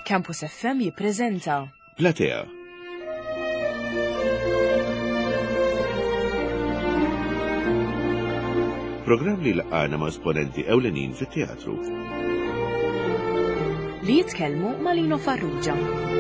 Campus FM jippreżenta Platea. Programm li laqana ma' esponenti ewlenin fit-teatru. li jitkellmu ma' Lino Farrugia.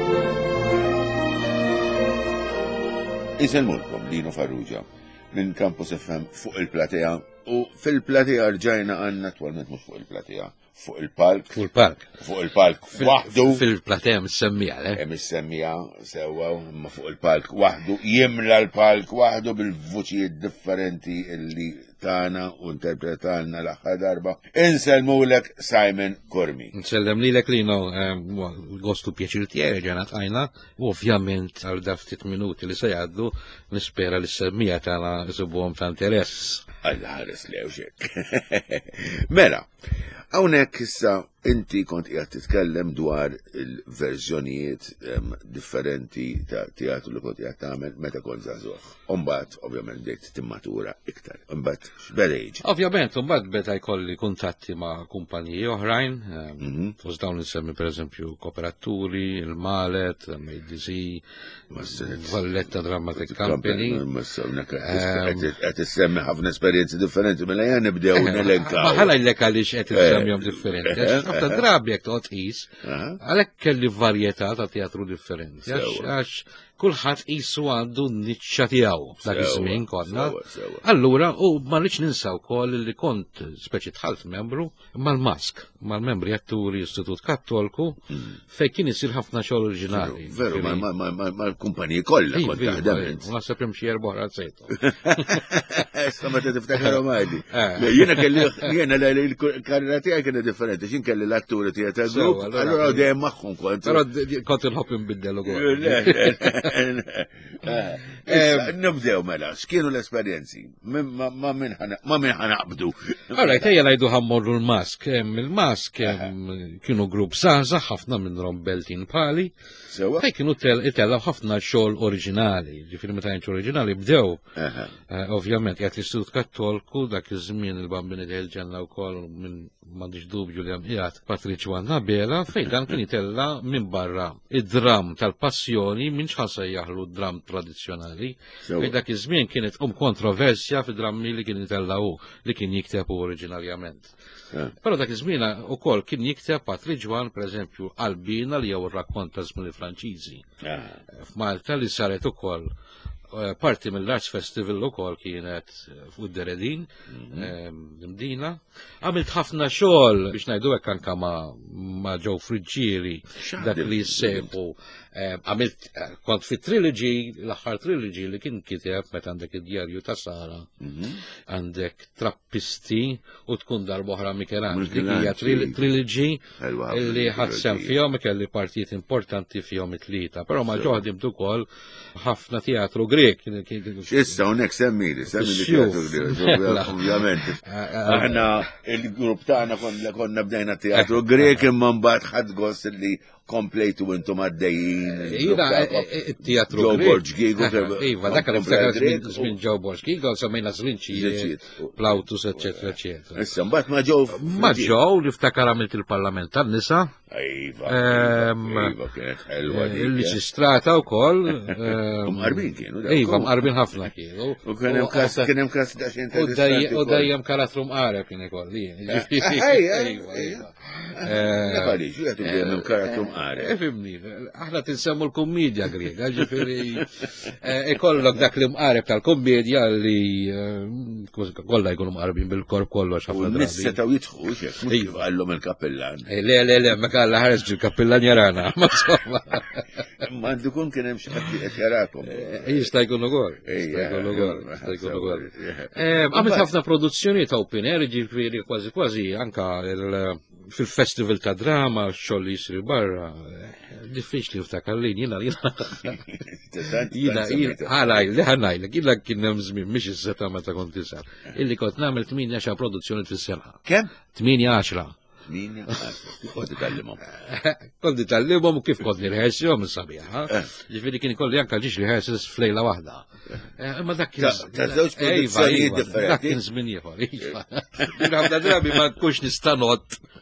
Iselmulkom Lino Farrugia minn Campus FM fuq il-Platea u fil-Platea rġajna għanna attualment mhux fuq il-Platea, fuq il-palk. Fuq il-palk. Fuq il-palk waħdu. Fil-Platea missemmija, Missemmija sewa, ma fuq il-palk waħdu, jimla l-palk waħdu bil-vuċijiet differenti illi tana u interpretalna l-aħħar darba. Inselmulek Simon Kormi. Nsellem li Lino, gostu pjaċir tiegħi ġanat għajna, u ovvjament għal daftit minuti li se jgħaddu nispera li s-semmija tagħna isibuhom ta' interess. Alla ħares li għawxek. Mela, hawnhekk issa inti kont qiegħed titkellem dwar il-verżjonijiet differenti ta' teatru li kont qiegħed tagħmel meta kont żagħżugħ. Imbagħad ovvjament bdejt timmatura iktar. Imbagħad x'bedejġ. Ovvjament, imbagħad beda jkolli kuntatti ma' kumpaniji oħrajn, fost dawn insemmi pereżempju Kooperaturi, il-Malet, il-ADC, Valletta Dramatic Company. Qed issemmi ħafna esperjenzi differenti mela jgħan nibdew nelenkaw. Ma ħalajlek għaliex qed insemmihom differenti. Ħafna drabi jekk toqgħod qis, għalhekk kelli varjetà ta' teatru differenti. Għax kulħadd qisu għandu n-niċċa tiegħu dak iż-żmien konna. Allura u ma rridx ninsa wkoll li kont speċi tħalt membru mal-Mask, mal-membri atturi Istitut Kattolku fejn kien isir ħafna xogħol oriġinali. Veru, mal-kumpaniji kollha kont taħdem. U naħseb hemm xi erba' oħra sejtu. Issa meta tiftakarhom għadi. Jiena l-karriera tiegħi kienet differenti, x'in kelli l-atturi tiegħi tal-grupp, allura dejjem magħhom kont. Però kont inħobb inbiddel ukoll. Nibdew mela, x'kienu l-esperjenzi? Ma minn ħanaqbdu. Allora, tejja ngħidu ħammorru l-Mask. Il-Mask kienu grupp żgħażagħ ħafna minnhom beltin pali. Fej kienu itellaw ħafna xogħol oriġinali, ġifieri meta jgħid oriġinali bdew. Ovvjament qiegħed l-Istitut Kattolku dak iż-żmien il-bambini tħelġenna wkoll minn m'għandix dubju li hemm qiegħed Patriċċju Annabela fejn dan kien jitella minn barra id-dram tal-passjoni minn x'ħassa jaħlu d-dram tradizzjonali. Fejn dak iż-żmien kienet kontroversja fid-drammi li kien jitellaw li kien jikteb oriġinarjament. Però dak iż-żmien ukoll kien jikteb Patriċċju pereżempju Albina li jew ir-rakkont ta' żmien Franċiżi. F'Malta li saret ukoll parti mill-Arts Festival ukoll kienet fuq Deredin, Mdina. Għamilt ħafna xogħol biex ngħidu hekk anke ma' Joe Friġġieri dak li jseħħu. Għamilt kont fit trilogy, l-aħħar trilogy li kien kiteb meta għandek id-djarju ta' Sara, għandek Trappisti u tkun darba oħra Michelangelo. Dik hija trilogy li ħadsem fihom kelli partijiet importanti fihom it-tlieta, però ma ġoħdimt ukoll ħafna teatru Grek. Issa hawnhekk semmili teatru Grek, ovvjament. Aħna il-grupp tagħna konna bdejna teatru Grek imma mbagħad ħadd gost li komplejtu intom għaddejjin. Il-teatru Joe Borg Gigo. Iva, dak żmien Joe Borg Gigo, semmejna Zlinċi, Plautus, eccetera, eccetera. Issa mbagħad ma' Joe. Ma' Joe li ftakar għamilt il-Parlament tan-nisa. Iva, kienet ħelwa. Il-Liċistrata wkoll. Mqarbin kienu. Iva, mqarbin ħafna kienu. U kien hemm każ daqsxejn interessanti. U dejjem karattru mqareb kien ikolli. Nefalix, jgħatu dejjem karattum għare. Fimni, aħna tinsemmu l-kommedja grega, ġifiri, ikollok dak li mqareb tal-kommedja li kollha jkunu mqarbin bil-korp kollox ħafna drabi. Nissetaw jidħu, xek, għallhom il-kappellan. Le, ma kalla ħares il-kappellan jarana, ma insomma. Mandu kun kien hemm xi ħadd qed jarakom. Jista' jkun ukoll. Għamilt ħafna produzzjoni ta' open air, ġifieri kważi anka fil-festival ta' drama, xogħol li jisri barra, diffiċli ftakar li jina ħanajlek, jina kien hemm żmien mhix is-seta meta kont isar. Illi kont nagħmel 8 produzzjoni fis-sena. Kemm? 8-10. Kont itallimhom u kif kont nirħesshom is-sabiħ. Ġifieri kien ikolli anke ġiex riħesses f'lejla waħda. Imma dak kien żewġ produzzjonijiet differenti. Dak kien żmien ieħor. Ħafna drabi ma nkunx nista' nott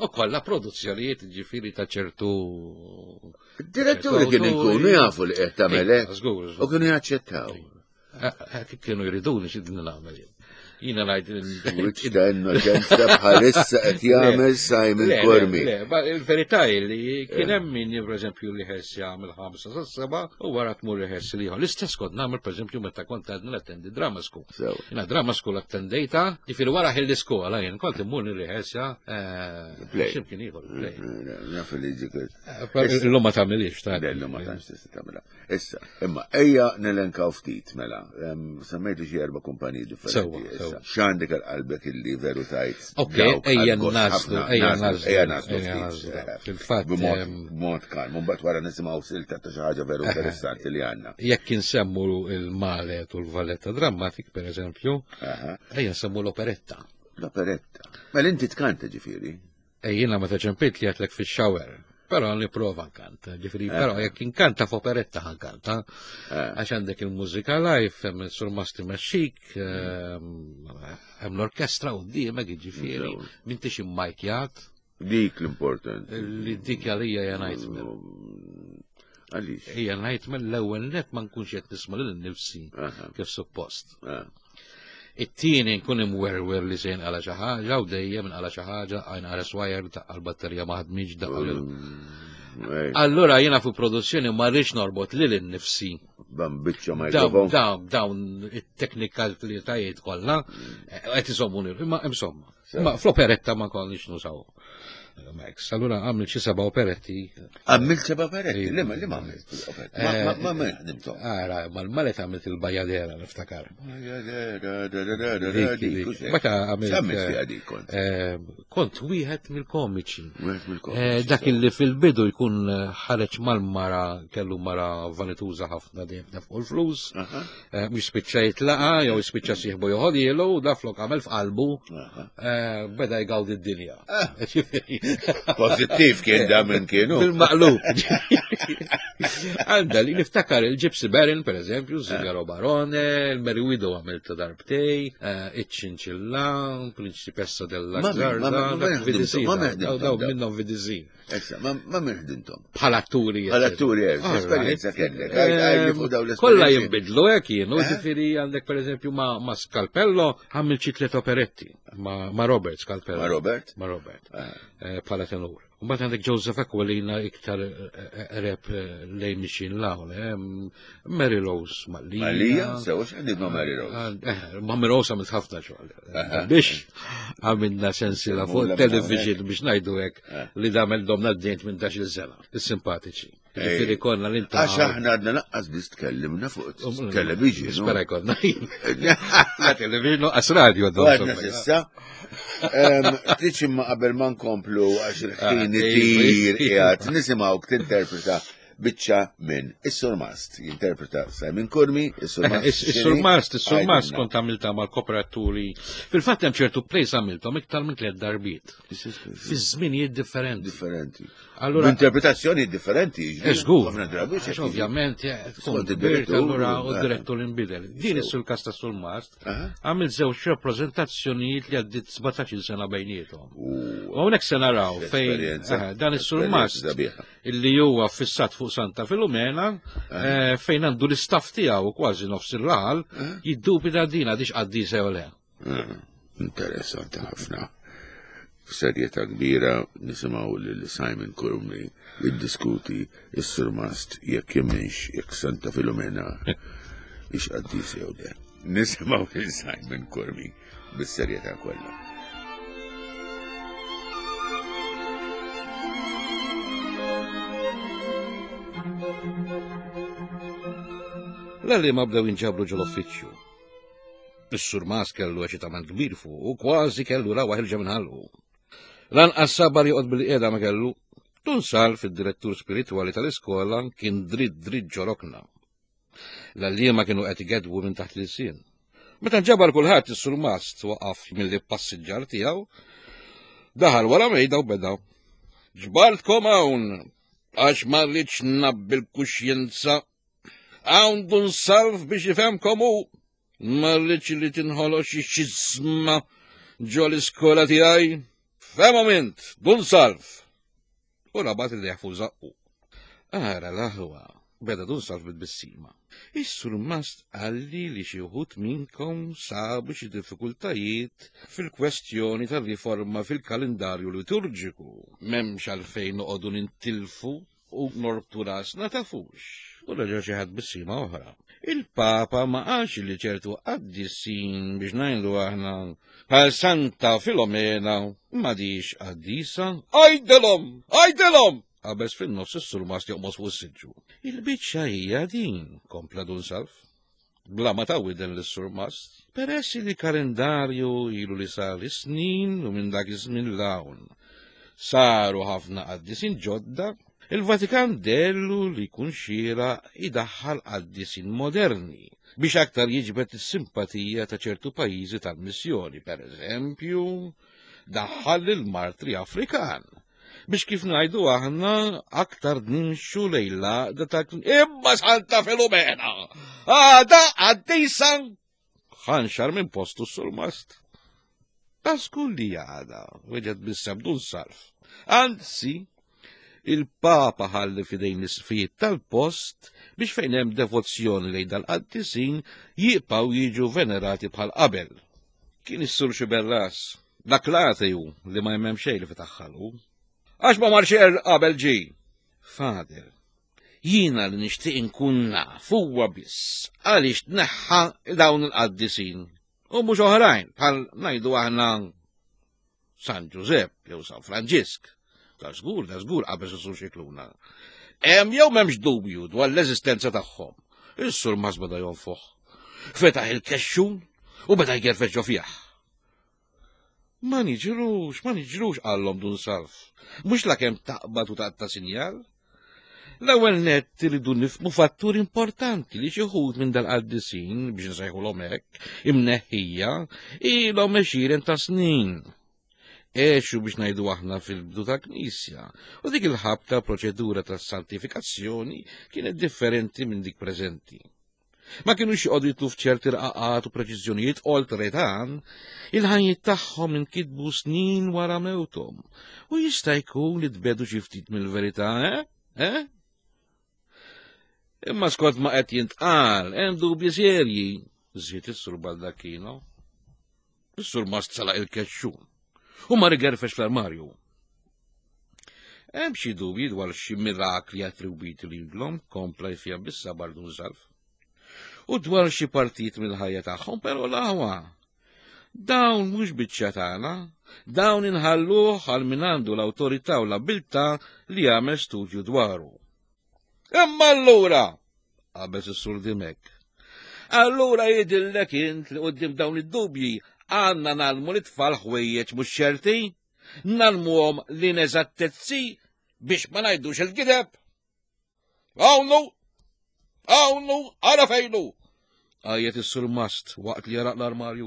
U kollha produzzjonijiet ġifieri ta' ċertu. Diretturi kienu jkunu jafu li qed tagħmel hekk żgur. u kienu jaċċettaw. Kienu jriduni x'idni nagħmel. Jiena ngħid Wiċċ ta' innoċenza bħalissa qed jagħmel Simon Cormi. Il-verità li kien hemm min pereżempju li ħess jagħmel 5 sa 7 u wara tmur iħess li l-istess kont nagħmel pereżempju meta kont għadni attendi drama school. Jiena drama school attendejta, ġifieri wara ħil-iskola jien kont immur nirriħessja x'imkien ieħor play. Naf li ġiket. Illum ma tagħmilix ta' Illum ma tantx tista' tagħmilha. Issa, imma ejja nelenkaw ftit mela. Semmejtu xi 4 kumpaniji differenti. X'għandek għal-qalbek illi veru tajt. Ejja nazlu. Fil-fatt. B'mod kalm, mbagħad wara nisimgħu silta ta' xi ħaġa veru interessanti li għandna. Jekk insemmu il-Malet u l-Valletta Dramatic, pereżempju, ejja nsemmu l-operetta. L-operetta. Mela inti tkanta ġifieri. Jiena meta ċempit li għatlek fix-shower. Però nipprova nkanta, ġifiri, però jekk inkanta f'operetta ħankanta, għax għandek il-mużika live, hemm il-surmasti maċċik, hemm l-orkestra u d-diemek ġifiri, m'intix immajkjat. Dik l-important. Li dik għalija hija nightmare. Għaliex? Hija nightmare l-ewwel net ma nkunx qed nisma' lil nifsi kif suppost. It-tieni nkun imwerwer li sejn għala xi ħaġa u dejjem għala xi ħaġa għajn swire taqqa l-batterija ma ħadmitx daqqa. Allura jiena fu produzzjoni ma rridx norbot lil innifsi. Bambiċċa ma dawn it-teknikalitajiet kollha qed isommu imma insomma. Imma fl-operetta ma kollix nusaw. Max, allura għamil xi 7 operetti. Għamil 7 operetti? Li ma għamilt operetti? Ma ħdimtom. Mal-malet għamilt il-bajadera, niftakar. Meta għamilt kont wieħed mill-komiċi. Dak li fil-bidu jkun ħareġ mal-mara, kellu mara vanituża ħafna dejjem fuq il-flus, mhux spiċċa jitlaqa, jew spiċċa sieħbu joħodielu, da flok għamel f'qalbu, beda jgawdi d-dinja. Pozittiv kien da minn kienu. Bil-maqlub. Għanda li niftakar il-Gypsy Baron, per eżempju, Zingaro Barone, il-Meriwido għamilta darbtej, il-Cinċilla, Principessa dell-Lazzarda, daw minnom vidizin. Ma mirħdintom. Bħal-atturi. Bħal-atturi, esperienza kellek. Kolla jimbidlu kienu, ġifiri għandek per eżempju ma Scalpello għamil ċitlet operetti, ma Robert Scalpello. Ma Robert? Ma Robert. Bħala tenur. Mbagħad għandek Joseph Aquilina iktar rep lejn mixin l-għawle, Mary Rose Malija. Malija? Sewa x'għandid ma' Mary Rose? Ma' Mary Rose għamilt ħafna xogħol. Biex għamilna sensila fuq television biex ngħidu hekk li damel domna d-dient minn 11 sena. Is-simpatiċi. Ġifieri konna l-inta. Għax aħna għadna naqqas biss tkellimna fuq television. Spera konna. La television għas radio. Għadna sissa. Tiċi ma qabel ma nkomplu għax il-ħin id-dir jgħat nisimgħu tinterpreta biċċa minn Is-Sur Mast, jinterpreta Simon Cormi, Is-Sur Mast. Is-Sur Mast kont għamilta mal-kooperaturi. Fil-fatt hemm ċertu plejs għamilthom iktar minn 3 darbiet. Fi żminijiet differenti. Allura interpretazzjoni differenti. Żgur. Ovvjament, kont birt allura u direttur inbidel. Din is-Sur Kasta Sur Mast għamil żewġ rappreżentazzjonijiet li għaddit 17 sena bejniethom. U hawnhekk se naraw fejn dan is-Sur Mast illi huwa fissat fuq Santa Filumena fejn għandu l-istaff tiegħu kważi nofs ir-raħal jiddubita dina dix qaddi sew le. Interessanti ħafna. F'serjetà kbira nisimgħu lil Simon Cormi jiddiskuti is-Sur Mast jekk jemmix jekk Santa Filumena ix qaddi sew le. Nisimgħu lil Simon Cormi bis-serjetà kollha. L-għalli ma bdew inġabru ġol-uffiċċju. Is-Sur Mast kellu eċitament kbir fuq u kważi kellu rawaħ il-ġa minħallu. Lanqas sabar joqgħod bil-qiegħda ma kellu. Tunsal fid-direttur spiritwali tal-iskola kien dritt ġorokna. L-għalliema kienu qed igedbu minn taħt l-sien. Meta ġabar kulħadd is-Sur Mast waqaf milli passiġġar tiegħu, daħal wara mejda u beda. Ġbartkom hawn għax ma rridx nabbil kuxjenza. Għandu nsalf biex jifemkom u marriċ li tinħolox xizma ġo l-iskola tijaj Fema mint, dun salf. U rabat il fuq zaqqu. Ara laħwa, beda dun salf bil-bissima. Is-sur mast għalli li xi wħud minnkom sabu xi diffikultajiet fil-kwestjoni tal-riforma fil-kalendarju liturġiku. M'hemmx għalfejn noqogħdu nintilfu u norbtu rasna tafux. U raġa xi ħadd bissima oħra. Il-Papa ma għax li ċertu għaddisin biex ngħidu aħna bħal Santa Filomena ma dix għaddisa. Għajdelhom! Għabes fin-nofs is-sur mast joqmos fuq is-siġġu. Il-biċċa hija din, kompla dun salf. Bla ma tawwiden lis-sur mast. Peress li kalendarju ilu li sar snin u minn dak iż-żmien l-hawn. Saru ħafna qaddisin ġodda, il-Vatikan dellu li jkun xira idaħħal qaddisin moderni biex aktar jiġbed is-simpatija ta' ċertu pajjiżi tal-missjoni, pereżempju, daħħal il-martri Afrikan. Biex kif ngħidu aħna aktar nimxu lejla da ta' imma Santa Filomena! Għada għaddejsan! ħanxar minn postu s-sur mast. Taskull li għada, weġed bissem dun salf. Anzi, il-Papa ħalli fidejn l-isfijiet tal-post biex fejn hemm devozzjoni lejn dal-qaddisin jibqgħu jiġu venerati bħal qabel. Kien is-sur Xiberras, dak l-ateu li ma jemmem xejn li fitaħħalu. Għax ma marxer qabel ġi. Fader, jina li nixtieq inkun naf huwa biss għaliex tneħħa dawn il-qaddisin. U mhux oħrajn bħal ngħidu aħna San Giuseppe jew San Franġisk. Da żgur qabel is-sur xikluna. Hemm jew m'hemmx dubju dwar l-eżistenza tagħhom. Is-sur mas beda jonfoħ. Fetaħ il-kexxun u beda jgerfex ġo fih. Ma niġrux għallhom dun salf. Mhux lakemm taqbad u taqta' sinjal. L-ewwel nett iridu nifhmu fattur importanti li xi wħud minn dal-qaddisin biex nsejħulhom hekk imneħħija ilhom għexieren ta' snin. Eċu biex ngħidu aħna fil-bdu ta' Knisja, u dik il-ħabta proċedura ta' santifikazzjoni kienet differenti minn dik preżenti. Ma kienu jqogħdu jitlu f'ċerti rqaqat u preċiżjonijiet oltretan, il-ħajjiet tagħhom inkitbu snin wara mewthom, u jista' jkun li tbedu xi ftit mill-verità, Imma skont ma qed jintqal, hemm dubji serji, żied is-sur Baldacchino. Is-sur mast salaq il-kexxun, u ma rigerfex fl-armarju. Hemm xi dubji dwar xi mirakli attribwiti lilhom, kompla jfija bissa bardu żalf. U dwar xi partit mill-ħajja tagħhom, però l-aħwa. Dawn mhux biċċa tagħna, dawn inħalluh għal min għandu l-awtorità u l-abilità li jagħmel studju dwaru. Imma allura, qabeż is-sur Dimek, allura jidhirlek int li quddiem dawn id-dubji għandna nagħlmu l-itfal ħwejjeġ mhux ċerti, nagħlmuhom l-ineżattezzi biex ma ngħidux il-gideb. Għawnu, għara fejnu! Għajet is-sur mast waqt li jaraq l-armarju.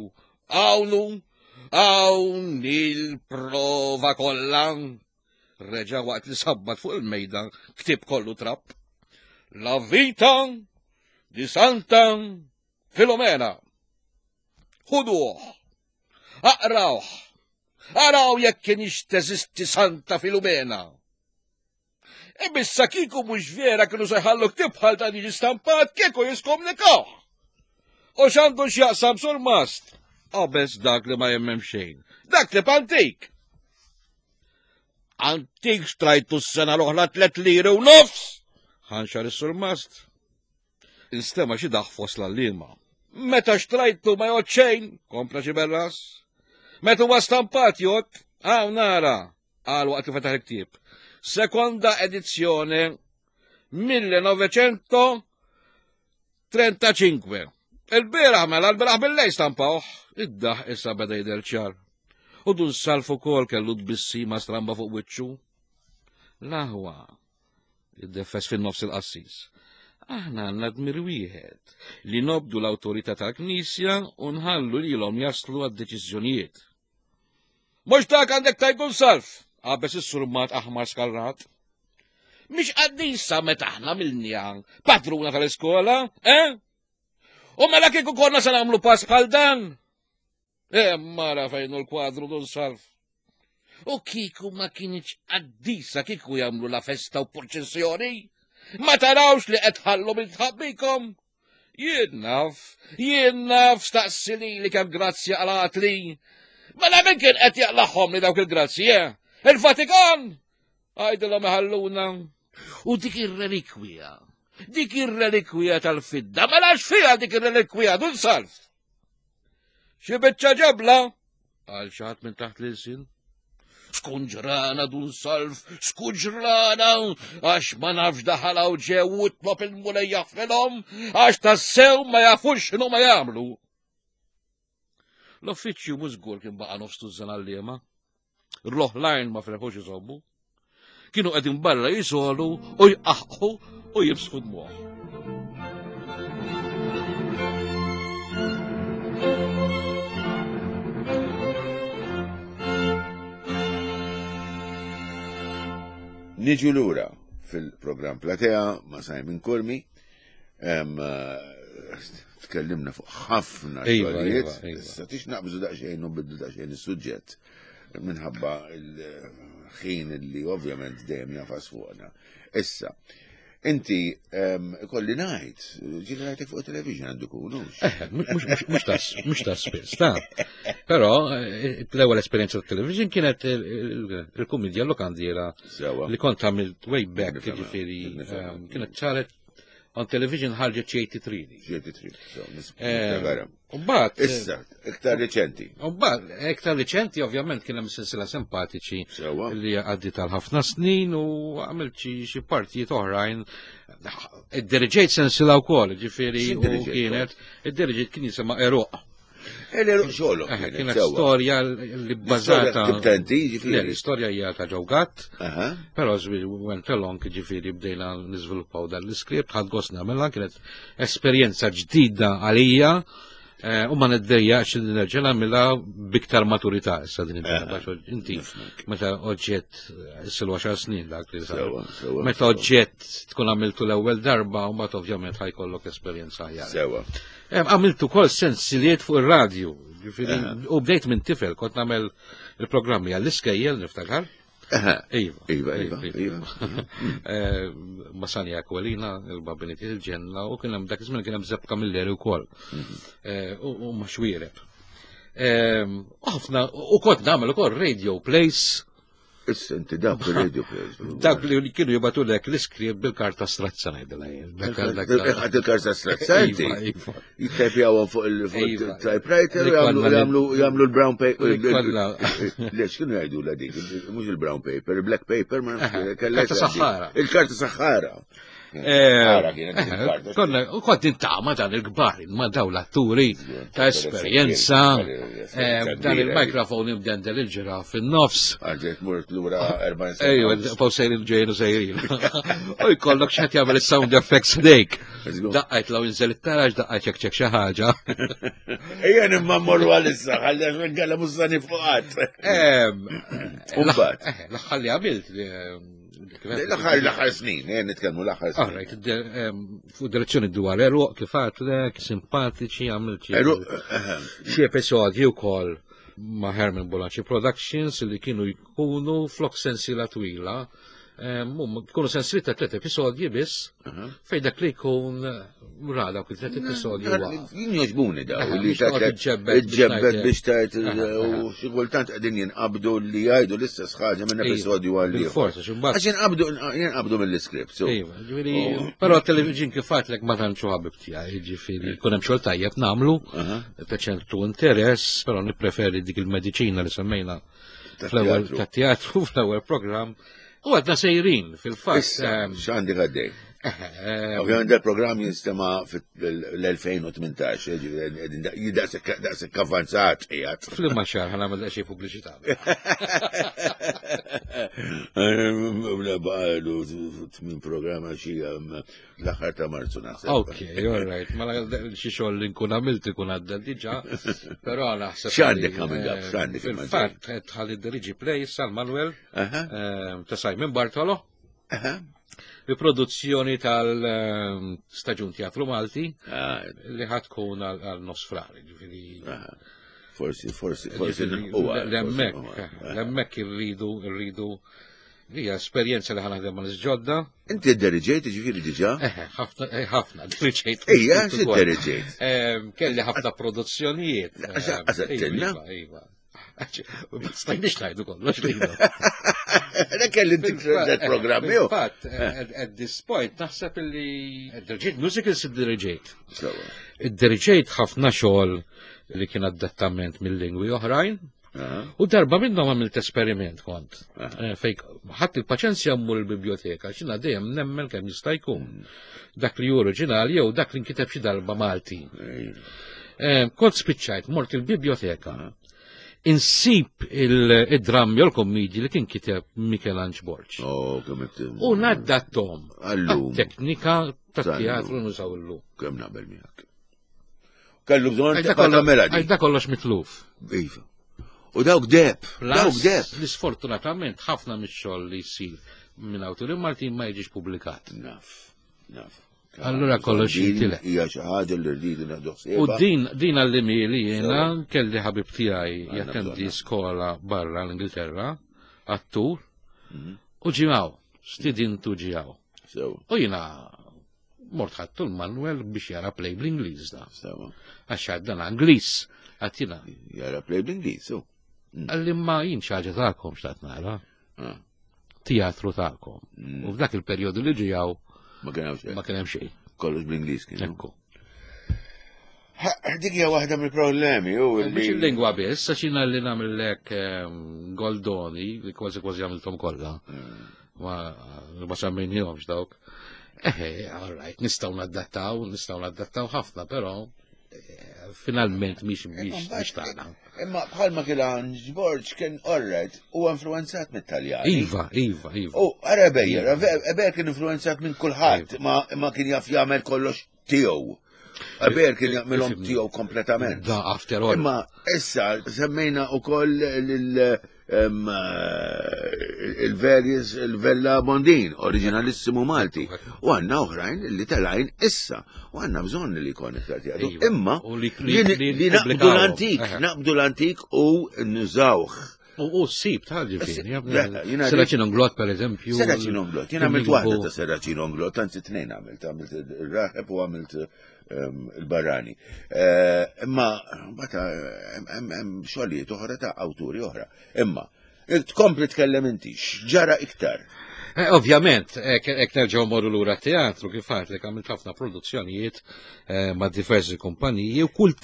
Għawn il-prova kollha. Reġa waqt li sabbat fuq il-mejda ktib kollu trapp. La vita di Santa Filomena. Ħuduh, aqrawh, araw jekk kienx teżisti Santa Filomena. Bissa kiku mux vera kienu seħallu ktib bħal ta' diġi stampat kieku jiskomnikaw. U xandu xjaqsam sur mast. Qabes dak li ma jemmem xejn. Dak li antik. Antik strajtu s-sena l-oħra 3 liri u nofs. ħanxar is-sur mast. Instema xi daħfos l-allima. Meta xtrajtu ma jgħod xejn, kompla Xiberras. Meta huwa stampat jgħod, nara, għal waqt li fetaħ il-ktib. Sekonda edizzjoni 1935. Il-biraħ mela, l-biraħ bil-lej stampawh, id-daħ issa beda jidher ċar. U dun salfu kol kellu tbissi ma stramba fuq wiċċu. Laħwa, id-defess fin-nofs il-qassis. Aħna għandna dmir wieħed li nobdu l-awtorità tal-Knisja u nħallu lilhom jaslu għad-deċiżjonijiet. Mhux dak għandek tajdu salf, għabes is-surmat aħmar skarrat. Mhix qaddisa meta aħna milnija patruna tal-iskola, U mela kieku konna se nagħmlu pass bħal dan. Mara fejnu l-kwadru dun salf. U kiku ma kienx għaddisa kiku jamlu la festa u proċessjoni. Ma tarawx li qed ħallu minn tħabbikom. Jien naf staqsili li kemm grazzja għalatli. Mela min kien qed jaqlaħħom li dawk il-grazzja? Il-Vatikan! Għajdilhom iħalluna. U dik ir-relikwija tal-fidda, ma lax fija dik ir-relikwija dun salf. Xi biċċa ġabla? Għal xaħat minn taħt l-insin. Skunġrana dun salf, skunġrana, għax ma nafx daħalaw ġew u tlob il-mulejja f'ilhom, għax tassew ma jafux x'inhu ma jagħmlu. L-uffiċċju mużgur kien baqa' nofs tużżan għall-liema. L-oħrajn ma freħux iżommu. Kienu qegħdin barra jisolu u jqaħħu u jibsħu dmuħ. Niġu lura fil-programm Platea ma' Simon Kurmi, tkellimna fuq ħafna xogħlijiet, issa tix naqbżu daqsxejn u biddu daqsxejn is-suġġett minħabba l-ħin li ovvjament dejjem jafas fuqna. Issa, inti kolli ngħid, ġieli ngħidlek fuq television għandu kunu. Mhux ta' spiss, ta'. Però l-ewwel esperjenza tat-television kienet il-kumedja lokandiera li kont għamilt way back, ġifieri kienet ċaret on television ħarġet 83. Mbagħad issa, iktar reċenti. Mbagħad iktar reċenti ovvjament kien hemm silsila simpatiċi li għaddi tal-ħafna snin u għamilt xi partijiet oħrajn. Id-diriġejt sensila wkoll, ġifieri u kienet id-diriġejt kien jisimha Eruq. Xogħlu. Kienet storja li bbażata. ġifieri. L-istorja hija ta' ġewgat, però went along ġifieri bdejna niżviluppaw dan l-iskript, ħadd gost nagħmilha, kienet esperjenza ġdida għalija u ma neddejjaqx li nerġa' nagħmilha biktar maturità issa din inti meta oġġett isilu 10 snin dak li sar. Meta oġġett tkun għamiltu l-ewwel darba u mbagħad ovvjament ħajkollok esperjenza aħjar. Għamiltu kol sensiliet fuq ir-radju, u bdejt minn tifel, kont nagħmel il-programmi għall-iskejjel niftakar. Iva. Ma Sanja Akwelina, il-Babiniti il-ġenna, u kien hemm dak iż-żmien kien hemm Zepp Kamilleri wkoll. U ma xwiereb. Ħafna u kont nagħmel ukoll radio plays. Issa inti dak il-radio plays. Dak li kienu jibatu lek l-iskript bil-karta strazza ngħidilha jien. Għad il-karta strazza inti. Jittejpjawhom fuq il-typewriter jagħmlu l-brown paper. Lex kienu jgħidula dik, mhux il-brown paper, il-black paper ma Karta Saħħara. Il-karta Saħħara. U kont intama dan il-gbar, ma daw l-atturi ta' esperjenza, dan il-mikrofon imdendel il-ġira fin-nofs. Għalġet murt l-ura 40 Ejju, paw sejrin ġejnu sejrin. U jkollok xħat jagħmel il-sound effects dejk. Daqqajt law inżel it-taraġ, daqqajt ċek xi ħaġa. Ejja nimma mmorru għal-issa, ħalli għaxmen għalla mużani fuqat. L-ħalli għamilt. L-axar snin, nitkellmu l-axar snin. Fu direzzjoni dwar Eruq kif għatlek, simpatiċi, għamilt xi episodji wkoll ma' Herman Bolanci Productions li kienu jkunu flok sensila twila. Kunu sensili ta' 3 episodji biss, fej dak li jkun rada kull 3 episodji waqt. Jien joġbuni daw, li ġebbet biex tajt u xigultant għedin jinqabdu li jgħidu l-istess ħaġa minn episodju għalli. Forse, xumbat. Għax jinqabdu mill-iskript. Pero television kifat l-ek ma tanċu ħabib tijaj, ġifiri, kunem xol tajjeb namlu, ta' ċentru interess, pero nipreferi dik il-medicina li semmejna fl-ewel ta' teatru, fl-ewel program. U għadna sejrin, fil-fat. Xandi għaddej. Ovvijament dal-program jinstema l-2018, jidaqsek avanzat jgħat. Fl-imma xar, ħana għamil daċi publiċità. Baqalu min programma xie l-axar ta' marzu naħseb. Ok, all right. Ma xie xoll li nkun għamilt ikun għadda diġa, pero naħseb. Xandek għamil għab, xandek. Fil-fat, ħalli d-dirigi play San Manuel, ta' Simon Bartolo. Bi-produzzjoni tal-Staġun Teatru Malti li ħatkun għal-Nosfrari. Forsi. L-emmek irridu hija esperjenza li ħanaħdem ma' l-ġodda. Inti d-deriġejt ġifieri diġà? ħafna, diriġejt. Ejja, x'id-deriġejt? Kelli ħafna produzzjonijiet. Għażattilna? Iva. Stajniex ngħidu kollox lilu. Għana kelli programmi. Fatt, at this point, naħseb li id-diriġejt musicals id-diriġejt. Id-diriġejt ħafna xogħol li kien adattament mill-lingwi oħrajn. U darba minnhom għamilt esperiment kont. Fejk ħadd il-paċenzja mmur il-biblioteka, xina dejjem nemmen kemm jista' jkun. Dak li oriġinali jew dak li nkiteb xi darba Malti. Kont spiċċajt mort il-biblioteka. Insib il-drammi u l-kommedji li kien kiteb Michelangelo Borg. U naddattom għat-teknika tat-teatru nużaw illum. Kemm naqbel miegħek. Kellu bżonn tagħmilha di. Da kollox mitluf. Iva. U dawk deb. L-isfortunatament ħafna mix-xogħol li jsir minn awturi Maltin ma jiġix pubblikat. Naf. Allura kollox jintilek. Hija xi ħaġa li rridu naħdu ħsiebha. U din għallimi li jiena kelli ħabib tiegħi jattendi skola barra l-Ingilterra, attur, u ġimaw, studintu ġijaw. U jiena mort ħadtu l-Manuel biex jara play bl-Ingliż da. Għax għaddan Angliż, għattina. Jara play bl-Ingliż, Għallimma jien xaġa ta'kom xtat nara. Teatru ta'kom. U f'dak il-periodu li ġijaw ma kien hemm xejn. Kollox bl-Ingliż kien. Ekku. Dik hija waħda mill-problemi Mhux il-lingwa biss, għax jiena li nagħmellek Goldoni, li kważi għamilthom kollha. Ma semmejniehomx dawk. All right, nistgħu naddattaw ħafna, però finalment mhix tagħna. Imma bħalma Michelangelo Borg kien orret u influenzat mit-Taljani. Iva. U ara Eber kien influenzat minn kulħadd, ma kien jaf jagħmel kollox tiegħu. Eber kien jagħmelhom tiegħu kompletament. Da after all. Imma issa semmejna wkoll il-Vella Bondin, oriġinalissimu Malti. U għanna oħrajn li talajn issa. U għanna bżonn li jkun it-tratjatu. Imma li naqbdu l-antik u nużawh. U s-sib tal-ġifiri. Serraċin Onglot, per eżempju. Serraċin Onglot. Jena għamilt waħda ta' Serraċin Onglot, tanzi t-nejn għamilt il-raħeb u għamilt il-barrani. Imma, bata, xogħlijiet oħra ta' awturi oħra. Imma, tkompli tkellem inti, ġara iktar. Ovvjament, ek nerġaw morru l-ura teatru, kif għatlek għamilt ħafna produzzjonijiet ma' diversi kumpaniji u kull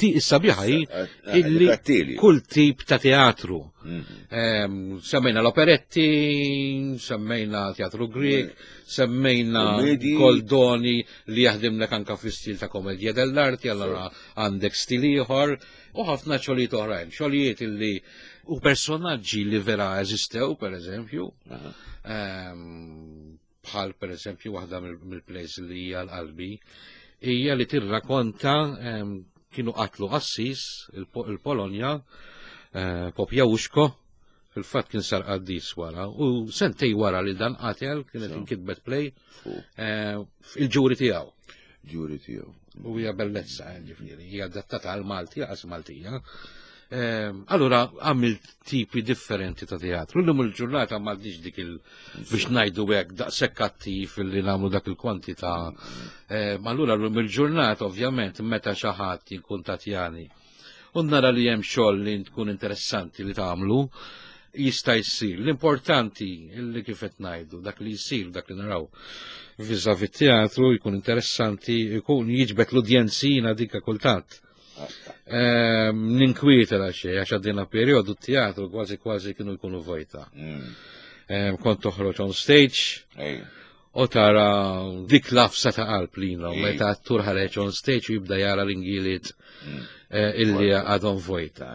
kull tip ta' teatru. Semmejna l-operetti, semmejna teatru Grieg, semmejna Goldoni li jaħdimlek anka fi-stil ta' komedja dell-arti, allora għandek stil ieħor, u ħafna xogħlijiet oħrajn, xogħlijiet illi u personaġġi li vera eżistew, per eżempju, bħal per eżempju waħda mill-plays li hija l-qalbi, hija li tirrakonta kienu qatlu Assis, il-Polonja, Popjawuxko, fil-fatt kien sar qaddis wara, u sentej wara li dan qatel kienet inkitbet play il-ġuri tiegħu. Ġuri tiegħu. U hija bellezza, ġifieri, hija adattata għal Malti, għas Maltija. Allora għamilt tipi differenti ta' teatru. L-lum il-ġurnata għamaldix dik biex najdu għek daqsek attiv li namlu dak il-kwantita. Allura l-lum il-ġurnata ovvjament meta xaħat jinkun Tatjani. U nara li jem xogħol li tkun interessanti li tagħmlu jista' jsir. L-importanti li kifet najdu dak li jsir, dak li naraw viża fit-teatru jkun interessanti, jkun jiġbed l-udjenzina dika kultant. Ninkwita xej, għax għaddina periodu teatru kważi kienu jkunu vojta. Kont toħroġ on stage, u tara dik lafsa ta' qalb lina, u meta attur ħareġ on stage u jibda jara l-ingiliet illi għadhom vojta.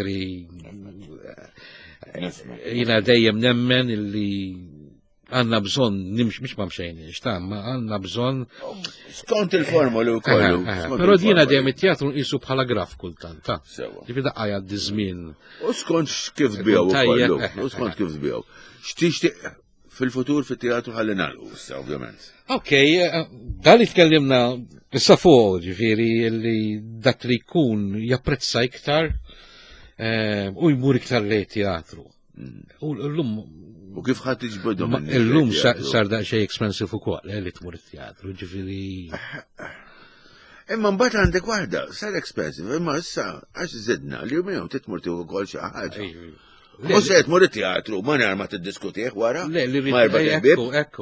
Jina dejjem nemmen illi għanna bżon, biex ma mxejni, ma għanna bżon. Skont il-formulu kollu. Pero dina dejjem it-teatru nqisu bħala graf kultant. Ġifi daqqa jgħaddi żmien. U skont kif zbijaw kollu. U skont kif zbijaw. Xtixtiq fil-futur fit-teatru ħalli nagħlqu issa, ovvjament. Ok, dal tkellimna issa fuq ġifieri li dak li jkun japprezza iktar U jmur iktar lej teatru. U l-lum. U kif ħadd iġbodhom? L-lum sar daqsxejn expensive ukoll li tmur it-teatru, ġifieri. Imma mbagħad għandek waħda, sar expensive, imma issa għax żidna li jumejhom titmur tieħu wkoll xi ħaġa. Mhux se tmur it-teatru, ma nar ma tiddiskutih wara. Le, li ekku.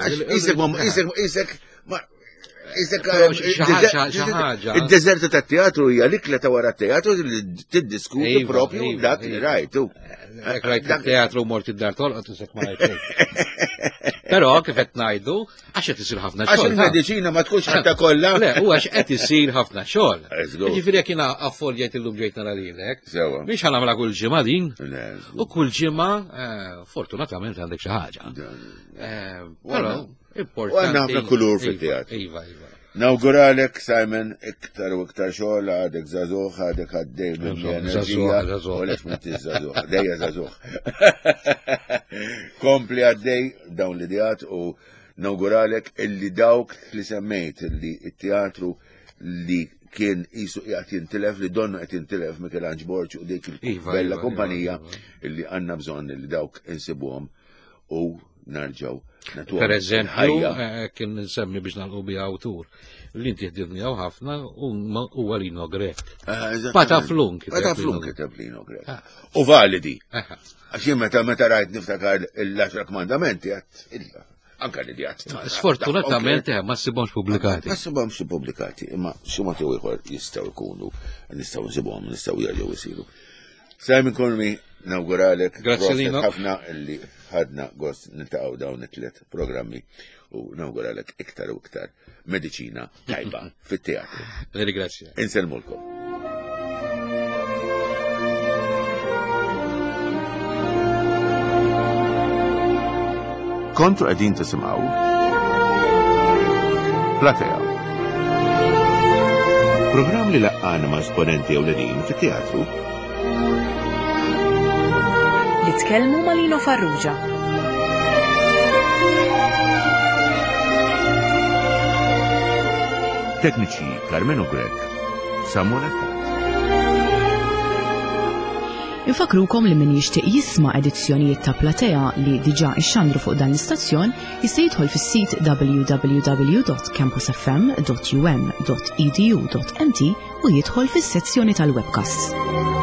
Isek id-deżerta tat-teatru hija l-ikla ta' wara t-teatru li tiddiskuti propju dak li rajtu. Rajt it-teatru mort id-dar tolqot isek ma rajt. Però kif qed ngħidu, għax qed isir ħafna xogħol. Għax il-mediċina ma tkunx ħatta kollha. Le, u għax qed isir ħafna xogħol. Jiġifieri jekk jiena affoljajt illum ġejt nara lilek. Biex ħanamla kull ġimgħa din. U kull ġimgħa fortunatament għandek xi ħaġa. Però importanti. U għandna ħafna kulur fit-teatru. Nawguralek, Simon, iktar u iktar xogħol għadek żagħżugħ, għadek għaddej mill-enerġija. U lex minn tiż-żagħżugħ, dejja żagħżugħ. Kompli għaddej dawn l-idejat u nawguralek illi dawk li semmejt illi it-teatru li kien jisu qiegħed jintilef li donnu qed jintilef Michelangelo Borġ u dik il-bella kumpanija illi għandna bżonn illi dawk insibuhom u narġaw. Per eżempju, kien nsemmi biex nalqu bi awtur. L-inti ħdidni ħafna u għalino Grek. Pata flunk kitab Lino Grek. U validi. Għaxin meta rajt niftakar l-10 mandamenti għat anka li dijat. Sfortunatament ma s-sibomx publikati. Ma s-sibomx publikati, imma xumma tew ieħor jistgħu jkunu, nistgħu nsibuhom, nistgħu jerġgħu jsiru. Simon Conwy, nawguralek. Grazie Lino. Ħafna illi ħadna gost niltaqgħu dawn it-tliet programmi u nawguralek iktar u iktar mediċina tajba fit-teatru. Ringrazzja. Inselmulkom. Kontu qegħdin tisimgħu Platea. Programm li laqqana ma' esponenti ewlenin fit-teatru li tkellmu ma' Lino Farrugia. Tekniċi Carmenu Grek, Samuel Attat. Infakrukom li min jixtieq jisma' edizzjonijiet ta' Platea li diġà ixxandru fuq dan l-istazzjon jista' jidħol fis-sit www.campusfm.um.edu.mt u jidħol fis-sezzjoni tal-webcasts.